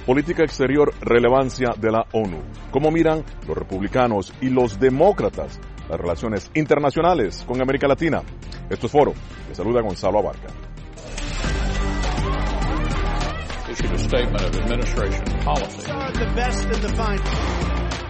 Política exterior, relevancia de la ONU. ¿Cómo miran los republicanos y los demócratas las relaciones internacionales con América Latina? Esto es Foro. Les saluda Gonzalo Abarca. Issued a statement of administration policy. The best and the finest.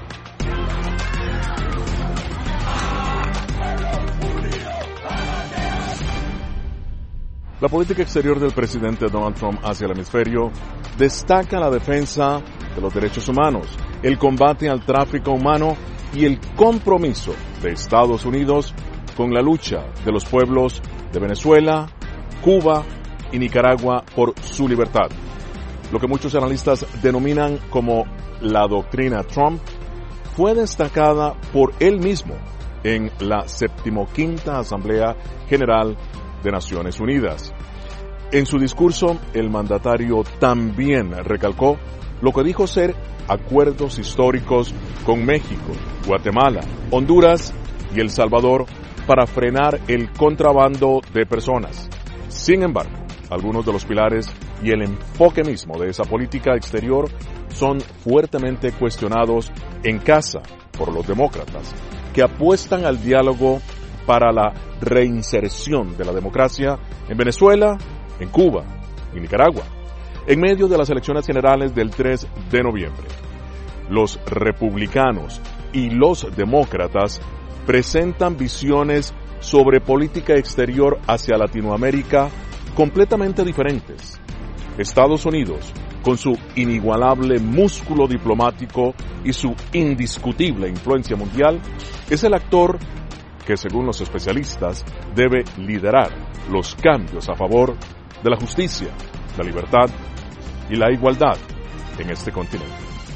La política exterior del presidente Donald Trump hacia el hemisferio destaca la defensa de los derechos humanos, el combate al tráfico humano y el compromiso de Estados Unidos con la lucha de los pueblos de Venezuela, Cuba y Nicaragua por su libertad. Lo que muchos analistas denominan como la doctrina Trump fue destacada por él mismo en la 75ª Asamblea General de Naciones Unidas. En su discurso, el mandatario también recalcó lo que dijo ser acuerdos históricos con México, Guatemala, Honduras y El Salvador para frenar el contrabando de personas. Sin embargo, algunos de los pilares y el enfoque mismo de esa política exterior son fuertemente cuestionados en casa por los demócratas, que apuestan al diálogo para la reinserción de la democracia en Venezuela, en Cuba y Nicaragua, en medio de las elecciones generales del 3 de noviembre. Los republicanos y los demócratas presentan visiones sobre política exterior hacia Latinoamérica completamente diferentes. Estados Unidos, con su inigualable músculo diplomático y su indiscutible influencia mundial, es el actor que, según los especialistas, debe liderar los cambios a favor de la justicia, la libertad y la igualdad en este continente.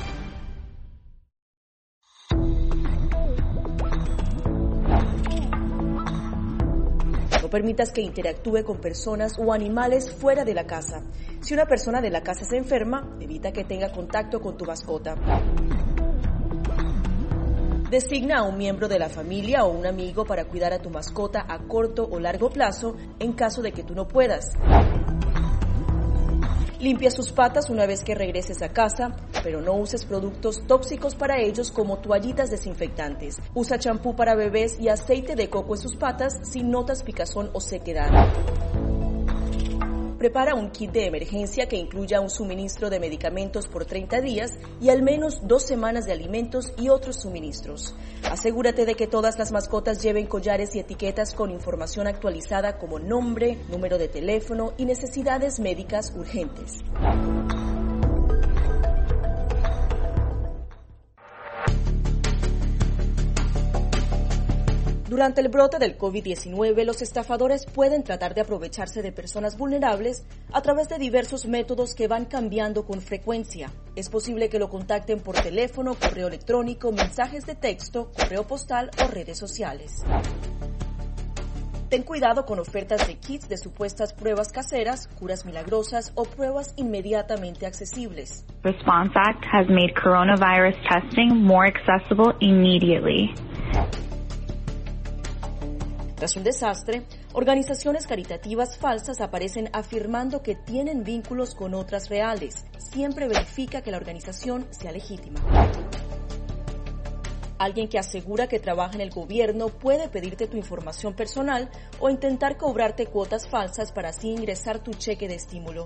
No permitas que interactúe con personas o animales fuera de la casa. Si una persona de la casa se enferma, evita que tenga contacto con tu mascota. Designa a un miembro de la familia o un amigo para cuidar a tu mascota a corto o largo plazo en caso de que tú no puedas. Limpia sus patas una vez que regreses a casa, pero no uses productos tóxicos para ellos como toallitas desinfectantes. Usa champú para bebés y aceite de coco en sus patas si notas picazón o sequedad. Prepara un kit de emergencia que incluya un suministro de medicamentos por 30 días y al menos 2 semanas de alimentos y otros suministros. Asegúrate de que todas las mascotas lleven collares y etiquetas con información actualizada como nombre, número de teléfono y necesidades médicas urgentes. Durante el brote del COVID-19, los estafadores pueden tratar de aprovecharse de personas vulnerables a través de diversos métodos que van cambiando con frecuencia. Es posible que lo contacten por teléfono, correo electrónico, mensajes de texto, correo postal o redes sociales. Ten cuidado con ofertas de kits de supuestas pruebas caseras, curas milagrosas o pruebas inmediatamente accesibles. Response Act has made coronavirus testing more accessible immediately. Tras un desastre, organizaciones caritativas falsas aparecen afirmando que tienen vínculos con otras reales. Siempre verifica que la organización sea legítima. Alguien que asegura que trabaja en el gobierno puede pedirte tu información personal o intentar cobrarte cuotas falsas para así ingresar tu cheque de estímulo.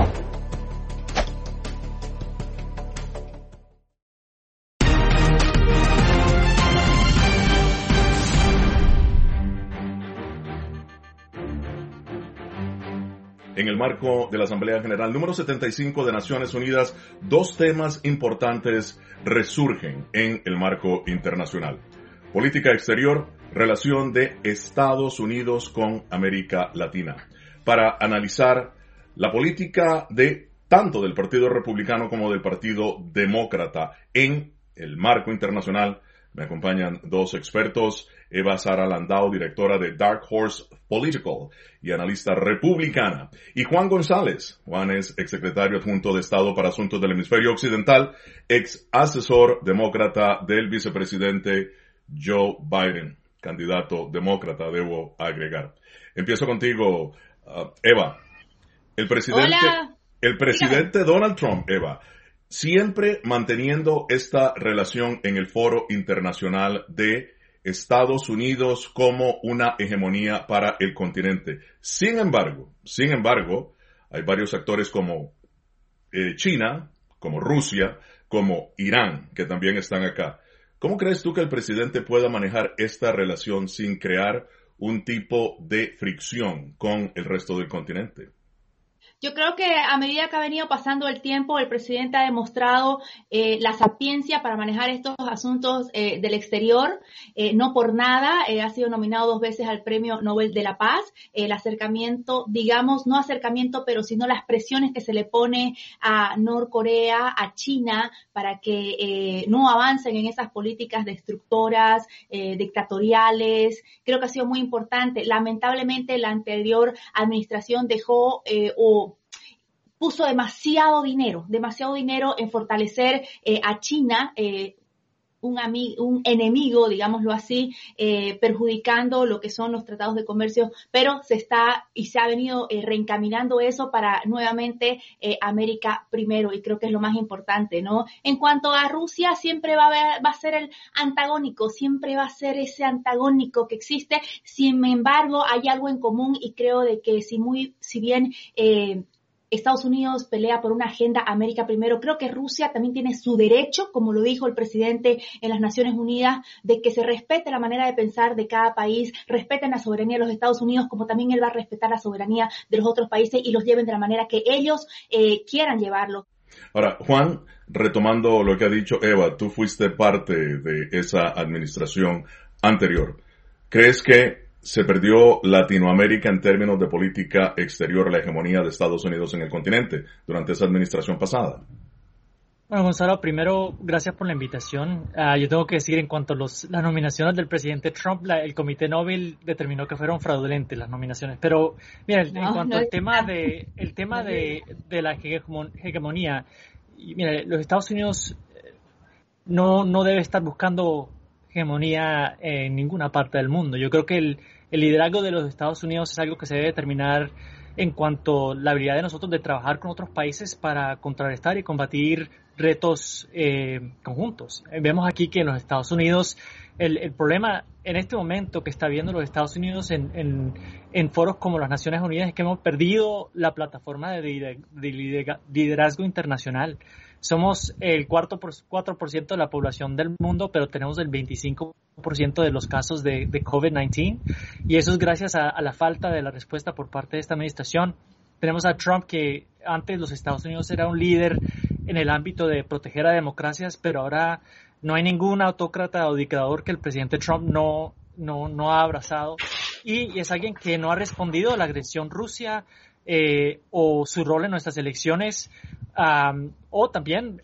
En el marco de la Asamblea General número 75 de Naciones Unidas, 2 temas importantes resurgen en el marco internacional. Política exterior, relación de Estados Unidos con América Latina. Para analizar la política de tanto del Partido Republicano como del Partido Demócrata en el marco internacional, me acompañan 2 expertos, Eva Sara Landau, directora de Dark Horse Political y analista republicana, y Juan González. Juan es exsecretario adjunto de Estado para Asuntos del Hemisferio Occidental, ex asesor demócrata del vicepresidente Joe Biden, candidato demócrata, debo agregar. Empiezo contigo, Eva. El presidente Donald Trump, Eva, siempre manteniendo esta relación en el foro internacional de Estados Unidos como una hegemonía para el continente. Sin embargo, hay varios actores como China, como Rusia, como Irán, que también están acá. ¿Cómo crees tú que el presidente pueda manejar esta relación sin crear un tipo de fricción con el resto del continente? Yo creo que a medida que ha venido pasando el tiempo, el presidente ha demostrado la sapiencia para manejar estos asuntos del exterior. No por nada, ha sido nominado 2 veces al Premio Nobel de la Paz. El acercamiento, digamos, no acercamiento, pero sino las presiones que se le pone a Norcorea, a China, para que no avancen en esas políticas destructoras, dictatoriales. Creo que ha sido muy importante. Lamentablemente, la anterior administración dejó puso demasiado dinero en fortalecer a China, un enemigo, digámoslo así, perjudicando lo que son los tratados de comercio, pero se ha venido reencaminando eso para nuevamente América primero, y creo que es lo más importante, ¿no? En cuanto a Rusia, siempre va a ser el antagónico, siempre va a ser ese antagónico que existe. Sin embargo, hay algo en común, y creo de que si bien Estados Unidos pelea por una agenda América primero, creo que Rusia también tiene su derecho, como lo dijo el presidente en las Naciones Unidas, de que se respete la manera de pensar de cada país, respeten la soberanía de los Estados Unidos, como también él va a respetar la soberanía de los otros países y los lleven de la manera que ellos quieran llevarlo. Ahora, Juan, retomando lo que ha dicho Eva, tú fuiste parte de esa administración anterior. ¿Crees que se perdió Latinoamérica en términos de política exterior, la hegemonía de Estados Unidos en el continente durante esa administración pasada? Bueno, Gonzalo, primero, gracias por la invitación. Yo tengo que decir, en cuanto a las nominaciones del presidente Trump, el Comité Nobel determinó que fueron fraudulentes las nominaciones. Pero, mira, en cuanto al tema de la hegemonía, mira, los Estados Unidos no debe estar buscando hegemonía en ninguna parte del mundo. Yo creo que el liderazgo de los Estados Unidos es algo que se debe determinar en cuanto a la habilidad de nosotros de trabajar con otros países para contrarrestar y combatir retos conjuntos. Vemos aquí que en los Estados Unidos el problema en este momento que está viendo los Estados Unidos en foros como las Naciones Unidas es que hemos perdido la plataforma de liderazgo internacional. Somos el 4% de la población del mundo, pero tenemos el 25% de los casos de COVID-19, y eso es gracias a la falta de la respuesta por parte de esta administración. Tenemos a Trump, que antes los Estados Unidos era un líder en el ámbito de proteger a democracias, pero ahora no hay ningún autócrata o dictador que el presidente Trump no ha abrazado, y es alguien que no ha respondido a la agresión Rusia o su rol en nuestras elecciones, o también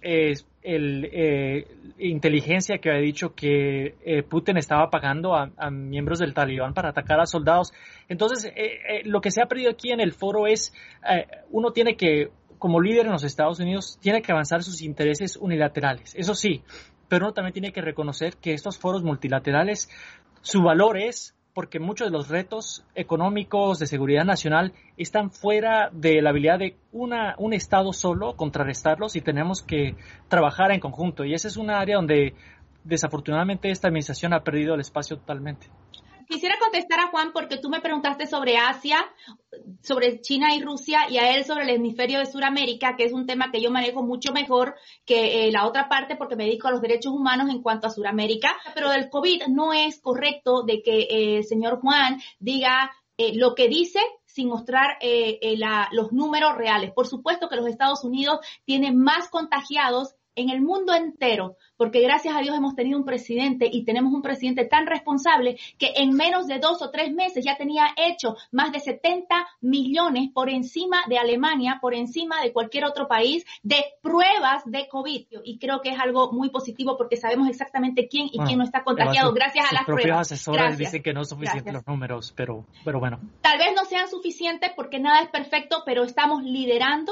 inteligencia que había dicho que Putin estaba pagando a miembros del Talibán para atacar a soldados. Entonces, lo que se ha perdido aquí en el foro es, uno tiene que, como líder en los Estados Unidos, tiene que avanzar sus intereses unilaterales, eso sí, pero uno también tiene que reconocer que estos foros multilaterales, su valor es porque muchos de los retos económicos de seguridad nacional están fuera de la habilidad de un Estado solo contrarrestarlos, y tenemos que trabajar en conjunto. Y esa es un área donde desafortunadamente esta administración ha perdido el espacio totalmente. Quisiera contestar a Juan porque tú me preguntaste sobre Asia, sobre China y Rusia, y a él sobre el hemisferio de Sudamérica, que es un tema que yo manejo mucho mejor que la otra parte porque me dedico a los derechos humanos en cuanto a Sudamérica. Pero del COVID no es correcto de que el señor Juan diga lo que dice sin mostrar los números reales. Por supuesto que los Estados Unidos tienen más contagiados en el mundo entero, porque gracias a Dios hemos tenido un presidente y tenemos un presidente tan responsable que en menos de 2 o 3 meses ya tenía hecho más de 70 millones por encima de Alemania, por encima de cualquier otro país, de pruebas de COVID. Y creo que es algo muy positivo porque sabemos exactamente quién y quién no está contagiado gracias a las pruebas. Sus propios asesores dicen que no son suficientes los números, pero bueno. Tal vez no sean suficientes porque nada es perfecto, pero estamos liderando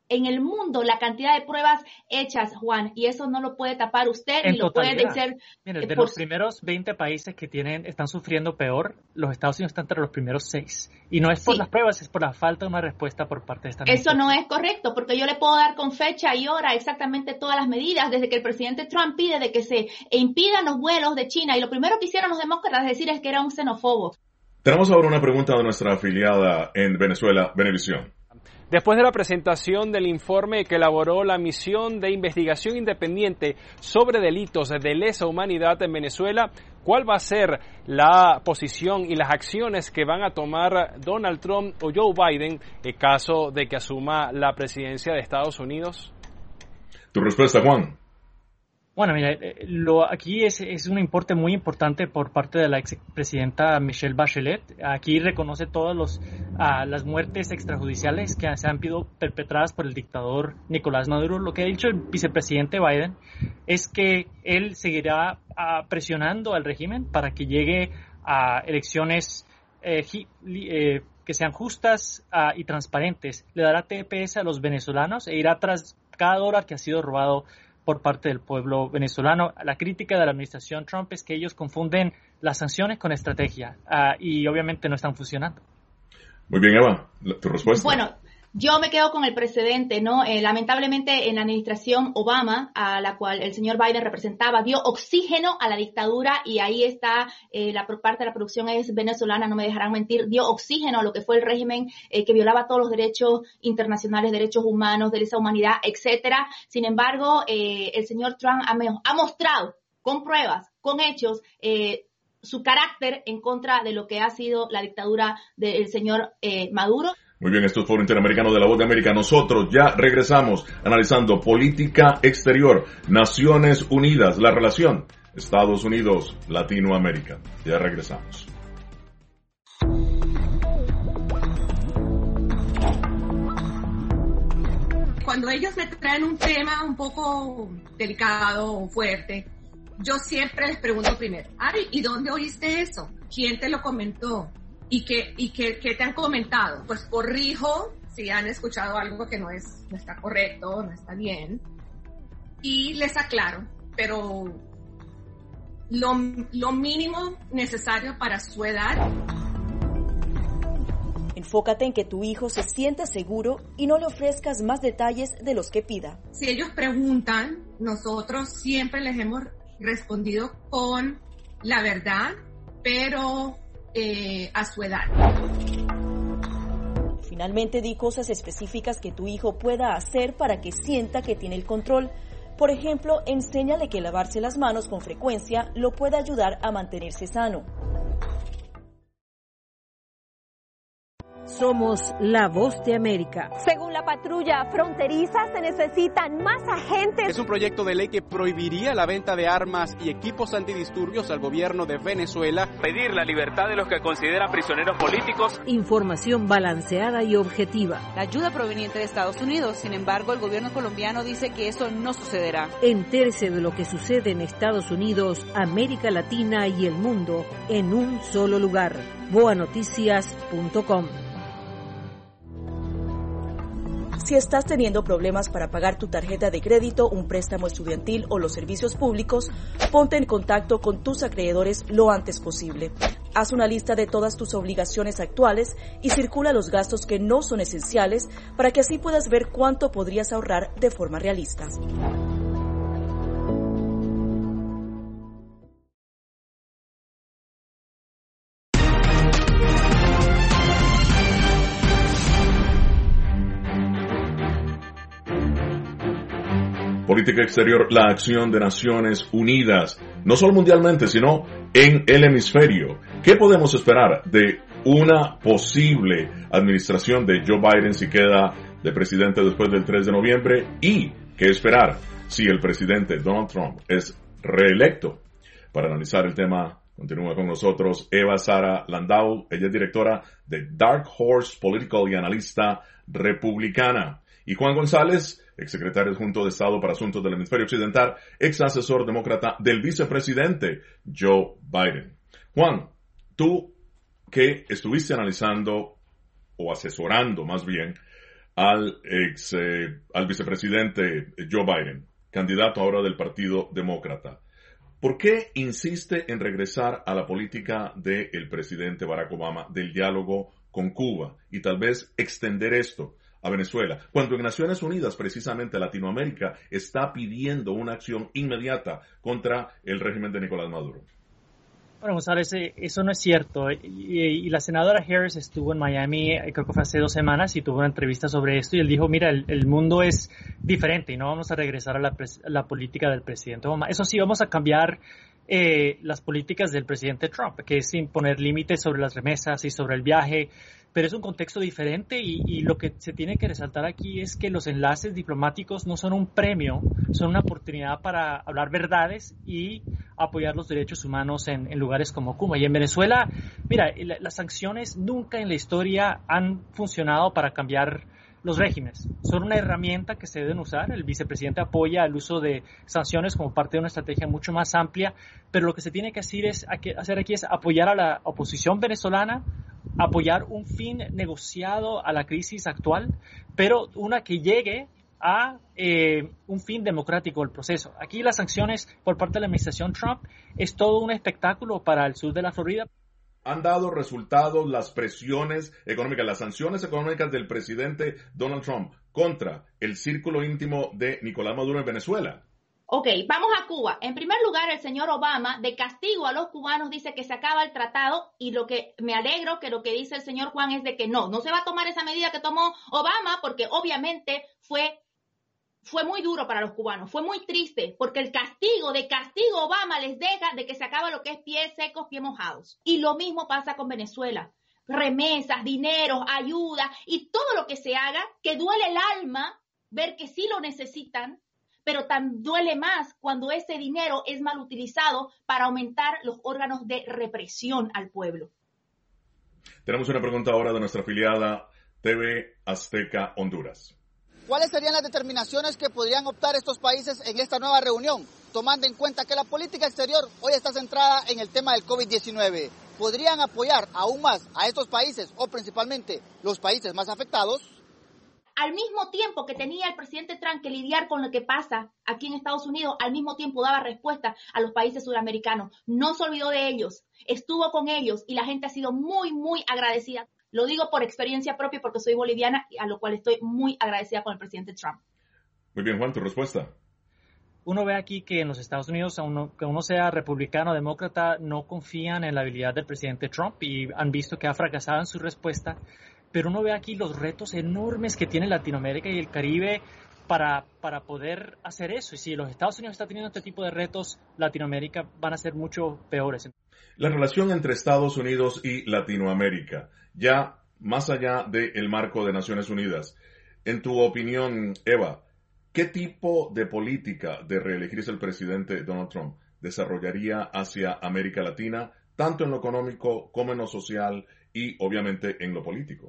en el mundo la cantidad de pruebas hechas, Juan, y eso no lo puede tapar usted ni lo puede decir. Mire, de los primeros 20 países que están sufriendo peor, los Estados Unidos están entre los primeros 6. Y no es por las pruebas, es por la falta de una respuesta por parte de esta administración. Eso no es correcto, porque yo le puedo dar con fecha y hora exactamente todas las medidas, desde que el presidente Trump pide de que se impidan los vuelos de China, y lo primero que hicieron los demócratas es decir es que era un xenófobo. Tenemos ahora una pregunta de nuestra afiliada en Venezuela, Venevisión. Después de la presentación del informe que elaboró la misión de investigación independiente sobre delitos de lesa humanidad en Venezuela, ¿cuál va a ser la posición y las acciones que van a tomar Donald Trump o Joe Biden en caso de que asuma la presidencia de Estados Unidos? Tu respuesta, Juan. Bueno, mira, aquí es un importe muy importante por parte de la expresidenta Michelle Bachelet. Aquí reconoce todas las muertes extrajudiciales que se han sido perpetradas por el dictador Nicolás Maduro. Lo que ha dicho el vicepresidente Biden es que él seguirá presionando al régimen para que llegue a elecciones que sean justas y transparentes. Le dará TPS a los venezolanos e irá tras cada dólar que ha sido robado por parte del pueblo venezolano. La crítica de la administración Trump es que ellos confunden las sanciones con estrategia y obviamente no están funcionando. Muy bien, Eva, tu respuesta. Bueno, yo me quedo con el precedente, ¿no? Lamentablemente en la administración Obama, a la cual el señor Biden representaba, dio oxígeno a la dictadura, y ahí está, por parte de la producción es venezolana, no me dejarán mentir, dio oxígeno a lo que fue el régimen que violaba todos los derechos internacionales, derechos humanos, de lesa humanidad, etcétera. Sin embargo, el señor Trump ha mostrado con pruebas, con hechos, su carácter en contra de lo que ha sido la dictadura del señor Maduro. Muy bien, esto es Foro Interamericano de la Voz de América. Nosotros ya regresamos analizando política exterior, Naciones Unidas, la relación Estados Unidos-Latinoamérica. Ya regresamos. Cuando ellos me traen un tema un poco delicado o fuerte, yo siempre les pregunto primero, ¿y dónde oíste eso? ¿Quién te lo comentó? ¿Y qué te han comentado? Pues corrijo si han escuchado algo que no está correcto, no está bien, y les aclaro, pero lo mínimo necesario para su edad. Enfócate en que tu hijo se sienta seguro y no le ofrezcas más detalles de los que pida. Si ellos preguntan, nosotros siempre les hemos respondido con la verdad, pero a su edad. Finalmente, di cosas específicas que tu hijo pueda hacer para que sienta que tiene el control. Por ejemplo, enséñale que lavarse las manos con frecuencia lo puede ayudar a mantenerse sano. Somos la voz de América. Según la patrulla fronteriza, se necesitan más agentes. Es un proyecto de ley que prohibiría la venta de armas y equipos antidisturbios al gobierno de Venezuela. Pedir la libertad de los que considera prisioneros políticos. Información balanceada y objetiva. La ayuda proveniente de Estados Unidos. Sin embargo, el gobierno colombiano dice que eso no sucederá. Entérese de lo que sucede en Estados Unidos, América Latina y el mundo en un solo lugar. boanoticias.com. Si estás teniendo problemas para pagar tu tarjeta de crédito, un préstamo estudiantil o los servicios públicos, ponte en contacto con tus acreedores lo antes posible. Haz una lista de todas tus obligaciones actuales y circula los gastos que no son esenciales para que así puedas ver cuánto podrías ahorrar de forma realista. Política exterior, la acción de Naciones Unidas, no solo mundialmente, sino en el hemisferio. ¿Qué podemos esperar de una posible administración de Joe Biden si queda de presidente después del 3 de noviembre? ¿Y qué esperar si el presidente Donald Trump es reelecto? Para analizar el tema, continúa con nosotros Eva Sara Landau. Ella es directora de Dark Horse Political y analista republicana. Y Juan González, exsecretario adjunto de Estado para Asuntos del Hemisferio Occidental, ex asesor demócrata del vicepresidente Joe Biden. Juan, tú que estuviste analizando o asesorando más bien al vicepresidente Joe Biden, candidato ahora del Partido Demócrata. ¿Por qué insiste en regresar a la política del presidente Barack Obama, del diálogo con Cuba, y tal vez extender esto a Venezuela, cuando en Naciones Unidas, precisamente Latinoamérica, está pidiendo una acción inmediata contra el régimen de Nicolás Maduro? Bueno, González, eso no es cierto. Y la senadora Harris estuvo en Miami, creo que fue hace 2 semanas, y tuvo una entrevista sobre esto, y él dijo, mira, el mundo es diferente y no vamos a regresar a la política del presidente Obama. Eso sí, vamos a cambiar las políticas del presidente Trump, que es imponer límites sobre las remesas y sobre el viaje, pero es un contexto diferente y lo que se tiene que resaltar aquí es que los enlaces diplomáticos no son un premio, son una oportunidad para hablar verdades y apoyar los derechos humanos en lugares como Cuba. Y en Venezuela, mira, las sanciones nunca en la historia han funcionado para cambiar los regímenes. Son una herramienta que se deben usar. El vicepresidente apoya el uso de sanciones como parte de una estrategia mucho más amplia, pero lo que se tiene que hacer aquí es apoyar a la oposición venezolana, apoyar un fin negociado a la crisis actual, pero una que llegue a un fin democrático del proceso. Aquí las sanciones por parte de la administración Trump es todo un espectáculo para el sur de la Florida. ¿Han dado resultados las presiones económicas, las sanciones económicas del presidente Donald Trump contra el círculo íntimo de Nicolás Maduro en Venezuela? Ok, vamos a Cuba. En primer lugar, el señor Obama, de castigo a los cubanos, dice que se acaba el tratado, y lo que me alegro que lo que dice el señor Juan es de que no se va a tomar esa medida que tomó Obama, porque obviamente fue muy duro para los cubanos, fue muy triste, porque el castigo Obama les deja de que se acaba lo que es pies secos, pies mojados. Y lo mismo pasa con Venezuela. Remesas, dineros, ayuda y todo lo que se haga, que duele el alma ver que sí lo necesitan, pero tan duele más cuando ese dinero es mal utilizado para aumentar los órganos de represión al pueblo. Tenemos una pregunta ahora de nuestra afiliada TV Azteca Honduras. ¿Cuáles serían las determinaciones que podrían optar estos países en esta nueva reunión, tomando en cuenta que la política exterior hoy está centrada en el tema del COVID-19? ¿Podrían apoyar aún más a estos países o principalmente los países más afectados? Al mismo tiempo que tenía el presidente Trump que lidiar con lo que pasa aquí en Estados Unidos, al mismo tiempo daba respuesta a los países sudamericanos. No se olvidó de ellos, estuvo con ellos y la gente ha sido muy, muy agradecida. Lo digo por experiencia propia porque soy boliviana, a lo cual estoy muy agradecida con el presidente Trump. Muy bien, Juan, tu respuesta. Uno ve aquí que en los Estados Unidos, que uno sea republicano o demócrata, no confían en la habilidad del presidente Trump y han visto que ha fracasado en su respuesta. Pero uno ve aquí los retos enormes que tiene Latinoamérica y el Caribe para poder hacer eso. Y si los Estados Unidos están teniendo este tipo de retos, Latinoamérica van a ser mucho peores. La relación entre Estados Unidos y Latinoamérica, ya más allá del marco de Naciones Unidas. En tu opinión, Eva, ¿qué tipo de política de reelegirse el presidente Donald Trump desarrollaría hacia América Latina, tanto en lo económico como en lo social y obviamente en lo político?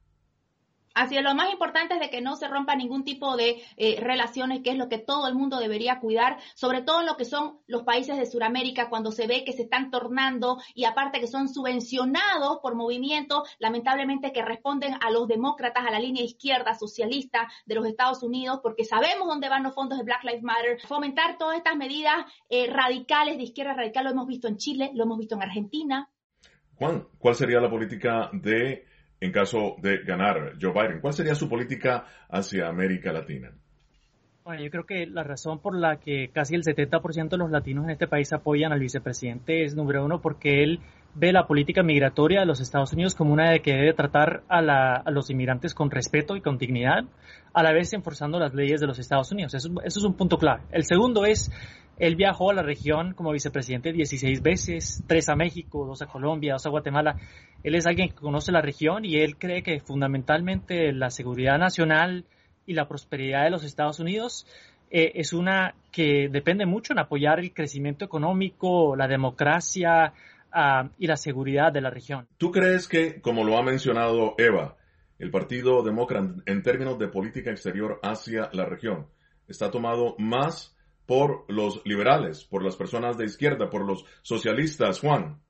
Así es, lo más importante es de que no se rompa ningún tipo de relaciones, que es lo que todo el mundo debería cuidar, sobre todo en lo que son los países de Sudamérica, cuando se ve que se están tornando y aparte que son subvencionados por movimientos, lamentablemente, que responden a los demócratas, a la línea izquierda socialista de los Estados Unidos, porque sabemos dónde van los fondos de Black Lives Matter. Fomentar todas estas medidas radicales, de izquierda radical, lo hemos visto en Chile, lo hemos visto en Argentina. Juan, ¿cuál sería la política en caso de ganar Joe Biden? ¿Cuál sería su política hacia América Latina? Bueno, yo creo que la razón por la que casi el 70% de los latinos en este país apoyan al vicepresidente es, número uno, porque él ve la política migratoria de los Estados Unidos como una de que debe tratar a los inmigrantes con respeto y con dignidad, a la vez enforzando las leyes de los Estados Unidos. Eso es un punto clave. El segundo es, él viajó a la región como vicepresidente 16 veces, 3 a México, 2 a Colombia, 2 a Guatemala. Él es alguien que conoce la región y él cree que fundamentalmente la seguridad nacional y la prosperidad de los Estados Unidos es una que depende mucho en apoyar el crecimiento económico, la democracia y la seguridad de la región. ¿Tú crees que, como lo ha mencionado Eva, el Partido Demócrata en términos de política exterior hacia la región está tomado más por los liberales, por las personas de izquierda, por los socialistas, Juan?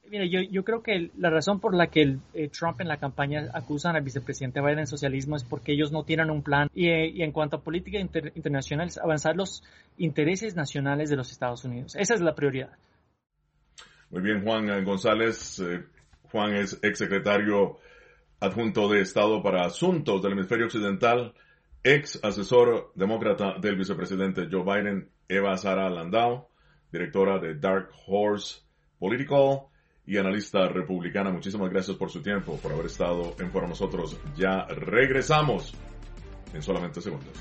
Mira, yo creo que la razón por la que Trump en la campaña acusan al vicepresidente Biden de socialismo es porque ellos no tienen un plan y en cuanto a política internacional es avanzar los intereses nacionales de los Estados Unidos. Esa es la prioridad. Muy bien, Juan González. Juan es exsecretario adjunto de Estado para Asuntos del Hemisferio Occidental, ex asesor demócrata del vicepresidente Joe Biden. Eva Sara Landau, directora de Dark Horse Political y analista republicana. Muchísimas gracias por su tiempo, por haber estado en Foro Nosotros. Ya regresamos en solamente segundos.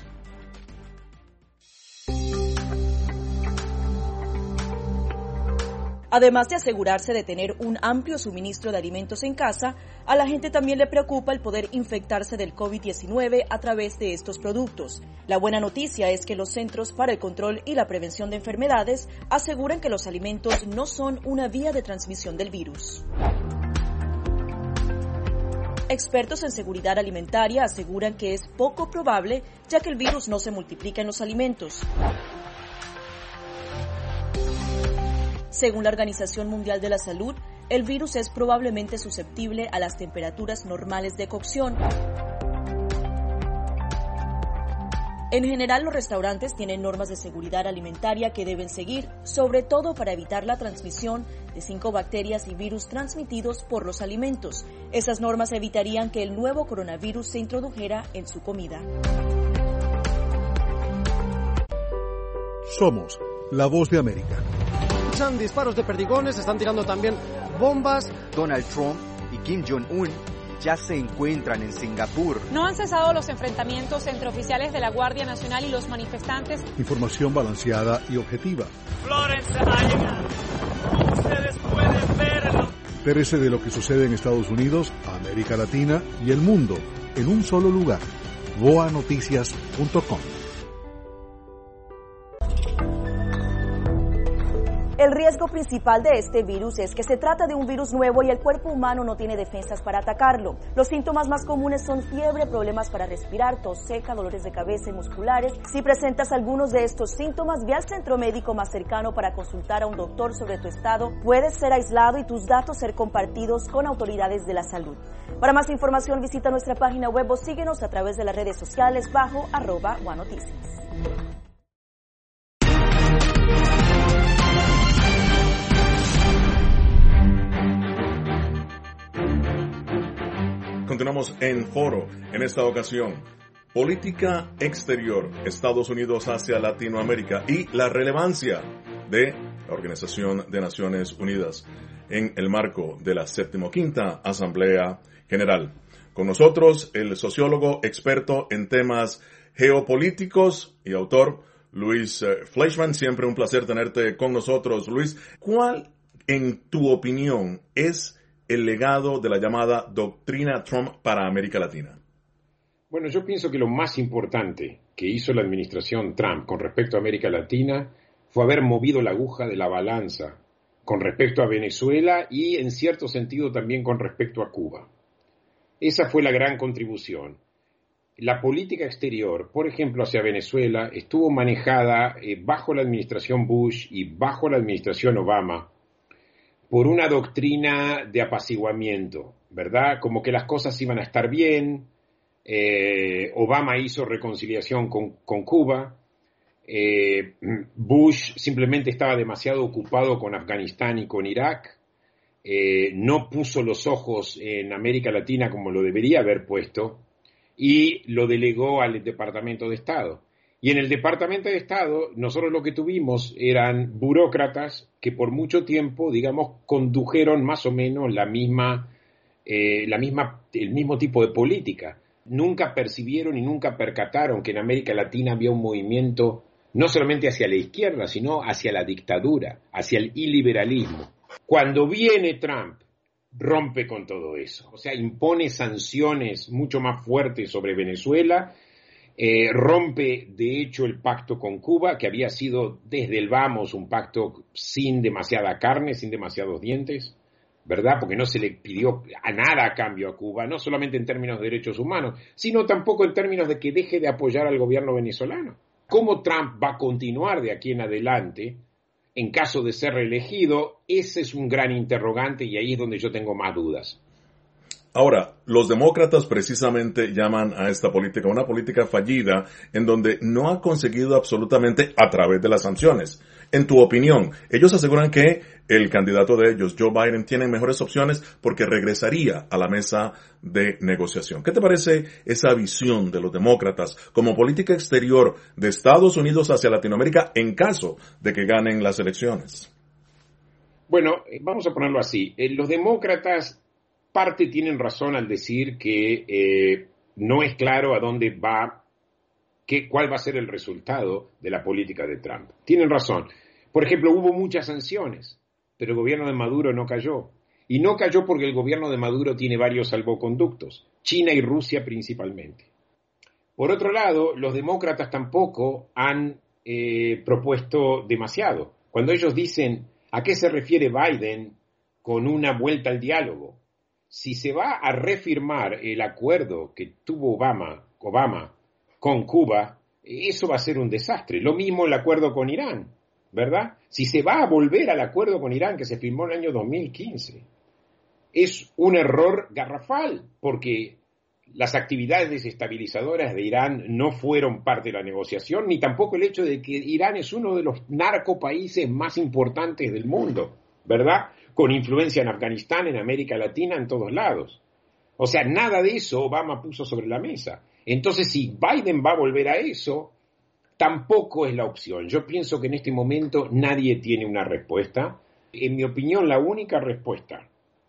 Además de asegurarse de tener un amplio suministro de alimentos en casa, a la gente también le preocupa el poder infectarse del COVID-19 a través de estos productos. La buena noticia es que los Centros para el Control y la Prevención de Enfermedades aseguran que los alimentos no son una vía de transmisión del virus. Expertos en seguridad alimentaria aseguran que es poco probable, ya que el virus no se multiplica en los alimentos. Según la Organización Mundial de la Salud, el virus es probablemente susceptible a las temperaturas normales de cocción. En general, los restaurantes tienen normas de seguridad alimentaria que deben seguir, sobre todo para evitar la transmisión de 5 bacterias y virus transmitidos por los alimentos. Esas normas evitarían que el nuevo coronavirus se introdujera en su comida. Somos la voz de América. Disparos de perdigones, están tirando también bombas. Donald Trump y Kim Jong-un ya se encuentran en Singapur. No han cesado los enfrentamientos entre oficiales de la Guardia Nacional y los manifestantes. Información balanceada y objetiva. Florence ha llegado. Ustedes pueden verlo. Entérese de lo que sucede en Estados Unidos, América Latina y el mundo en un solo lugar. voanoticias.com. El riesgo principal de este virus es que se trata de un virus nuevo y el cuerpo humano no tiene defensas para atacarlo. Los síntomas más comunes son fiebre, problemas para respirar, tos seca, dolores de cabeza y musculares. Si presentas algunos de estos síntomas, ve al centro médico más cercano para consultar a un doctor sobre tu estado. Puedes ser aislado y tus datos ser compartidos con autoridades de la salud. Para más información, visita nuestra página web o síguenos a través de las redes sociales bajo @guanoticias. Continuamos en Foro, en esta ocasión, política exterior, Estados Unidos hacia Latinoamérica y la relevancia de la Organización de Naciones Unidas en el marco de la 75ª Asamblea General. Con nosotros, el sociólogo experto en temas geopolíticos y autor Luis Fleischman. Siempre un placer tenerte con nosotros, Luis. ¿Cuál, en tu opinión, es el legado de la llamada doctrina Trump para América Latina? Bueno, yo pienso que lo más importante que hizo la administración Trump con respecto a América Latina fue haber movido la aguja de la balanza con respecto a Venezuela y, en cierto sentido, también con respecto a Cuba. Esa fue la gran contribución. La política exterior, por ejemplo, hacia Venezuela, estuvo manejada bajo la administración Bush y bajo la administración Obama por una doctrina de apaciguamiento, ¿verdad? Como que las cosas iban a estar bien. Obama hizo reconciliación con Cuba. Bush simplemente estaba demasiado ocupado con Afganistán y con Irak. No puso los ojos en América Latina como lo debería haber puesto y lo delegó al Departamento de Estado. Y en el Departamento de Estado, nosotros lo que tuvimos eran burócratas que por mucho tiempo, digamos, condujeron más o menos el mismo tipo de política. Nunca percibieron y nunca percataron que en América Latina había un movimiento no solamente hacia la izquierda, sino hacia la dictadura, hacia el iliberalismo. Cuando viene Trump, rompe con todo eso. O sea, impone sanciones mucho más fuertes sobre Venezuela. Rompe, de hecho, el pacto con Cuba, que había sido desde el vamos un pacto sin demasiada carne, sin demasiados dientes, ¿verdad? Porque no se le pidió a nada a cambio a Cuba, no solamente en términos de derechos humanos, sino tampoco en términos de que deje de apoyar al gobierno venezolano. ¿Cómo Trump va a continuar de aquí en adelante en caso de ser reelegido? Ese es un gran interrogante y ahí es donde yo tengo más dudas. Ahora, los demócratas precisamente llaman a esta política una política fallida en donde no ha conseguido absolutamente a través de las sanciones. En tu opinión, ellos aseguran que el candidato de ellos, Joe Biden, tiene mejores opciones porque regresaría a la mesa de negociación. ¿Qué te parece esa visión de los demócratas como política exterior de Estados Unidos hacia Latinoamérica en caso de que ganen las elecciones? Bueno, vamos a ponerlo así. Los demócratas parte tienen razón al decir que no es claro a dónde va, cuál va a ser el resultado de la política de Trump. Tienen razón. Por ejemplo, hubo muchas sanciones, pero el gobierno de Maduro no cayó. Y no cayó porque el gobierno de Maduro tiene varios salvoconductos, China y Rusia principalmente. Por otro lado, los demócratas tampoco han propuesto demasiado. Cuando ellos dicen a qué se refiere Biden con una vuelta al diálogo, si se va a refirmar el acuerdo que tuvo Obama con Cuba, eso va a ser un desastre. Lo mismo el acuerdo con Irán, ¿verdad? Si se va a volver al acuerdo con Irán que se firmó en el año 2015, es un error garrafal, porque las actividades desestabilizadoras de Irán no fueron parte de la negociación, ni tampoco el hecho de que Irán es uno de los narcopaíses más importantes del mundo, ¿verdad? Con influencia en Afganistán, en América Latina, en todos lados. O sea, nada de eso Obama puso sobre la mesa. Entonces, si Biden va a volver a eso, tampoco es la opción. Yo pienso que en este momento nadie tiene una respuesta. En mi opinión, la única respuesta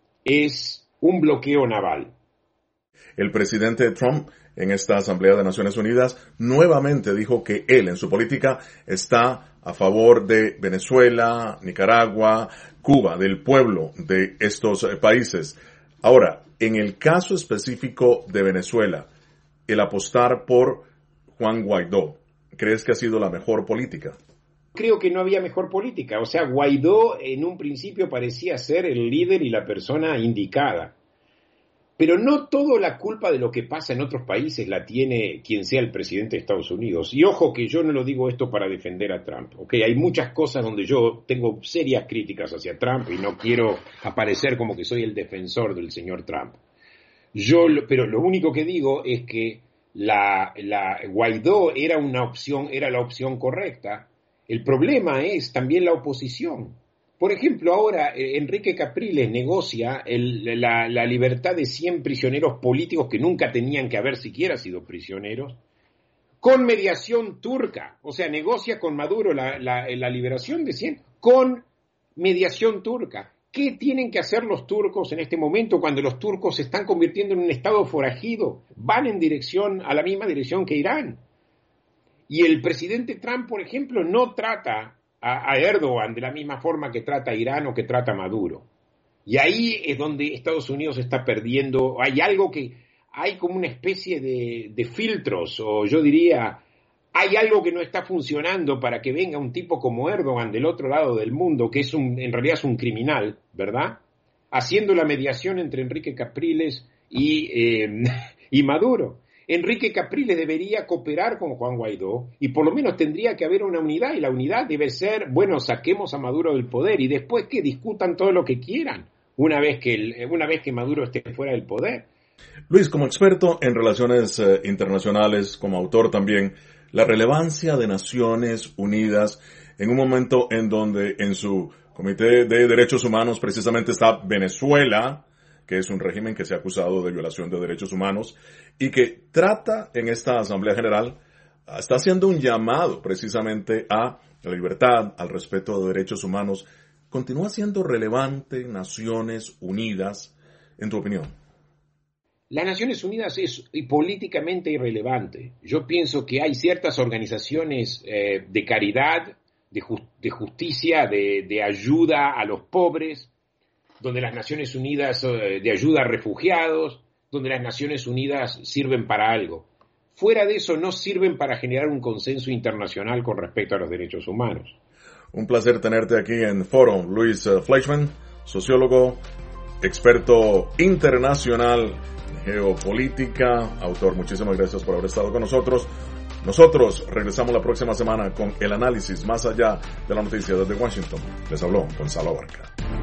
es un bloqueo naval. El presidente Trump en esta Asamblea de Naciones Unidas nuevamente dijo que él en su política está a favor de Venezuela, Nicaragua, Cuba, del pueblo de estos países. Ahora, en el caso específico de Venezuela, el apostar por Juan Guaidó, ¿crees que ha sido la mejor política? Creo que no había mejor política. O sea, Guaidó en un principio parecía ser el líder y la persona indicada. Pero no toda la culpa de lo que pasa en otros países la tiene quien sea el presidente de Estados Unidos. Y ojo que yo no lo digo esto para defender a Trump. ¿Okay? Hay muchas cosas donde yo tengo serias críticas hacia Trump y no quiero aparecer como que soy el defensor del señor Trump. Pero lo único que digo es que la Guaidó era la opción correcta. El problema es también la oposición. Por ejemplo, ahora Enrique Capriles negocia la libertad de 100 prisioneros políticos que nunca tenían que haber siquiera sido prisioneros, con mediación turca. O sea, negocia con Maduro la liberación de 100 con mediación turca. ¿Qué tienen que hacer los turcos en este momento cuando los turcos se están convirtiendo en un estado forajido? Van a la misma dirección que Irán. Y el presidente Trump, por ejemplo, no trata a Erdogan de la misma forma que trata a Irán o que trata a Maduro. Y ahí es donde Estados Unidos está perdiendo. Hay como una especie de filtros, o yo diría, hay algo que no está funcionando para que venga un tipo como Erdogan del otro lado del mundo, que en realidad es un criminal, ¿verdad? Haciendo la mediación entre Enrique Capriles y Maduro. Enrique Capriles debería cooperar con Juan Guaidó y por lo menos tendría que haber una unidad, y la unidad debe ser, bueno, saquemos a Maduro del poder y después que discutan todo lo que quieran una vez que Maduro esté fuera del poder. Luis, como experto en relaciones internacionales, como autor también, la relevancia de Naciones Unidas en un momento en donde en su Comité de Derechos Humanos precisamente está Venezuela, que es un régimen que se ha acusado de violación de derechos humanos y que trata en esta Asamblea General, está haciendo un llamado precisamente a la libertad, al respeto de derechos humanos. ¿Continúa siendo relevante Naciones Unidas, en tu opinión? Las Naciones Unidas es políticamente irrelevante. Yo pienso que hay ciertas organizaciones de caridad, de justicia, de ayuda a los pobres, donde las Naciones Unidas de ayuda a refugiados, donde las Naciones Unidas sirven para algo. Fuera de eso no sirven para generar un consenso internacional con respecto a los derechos humanos. Un placer tenerte aquí en Foro. Luis Fleischman, sociólogo, experto internacional en geopolítica, autor. Muchísimas gracias por haber estado con nosotros. Nosotros regresamos la próxima semana con el análisis más allá de la noticia desde Washington. Les habló Gonzalo Abarca.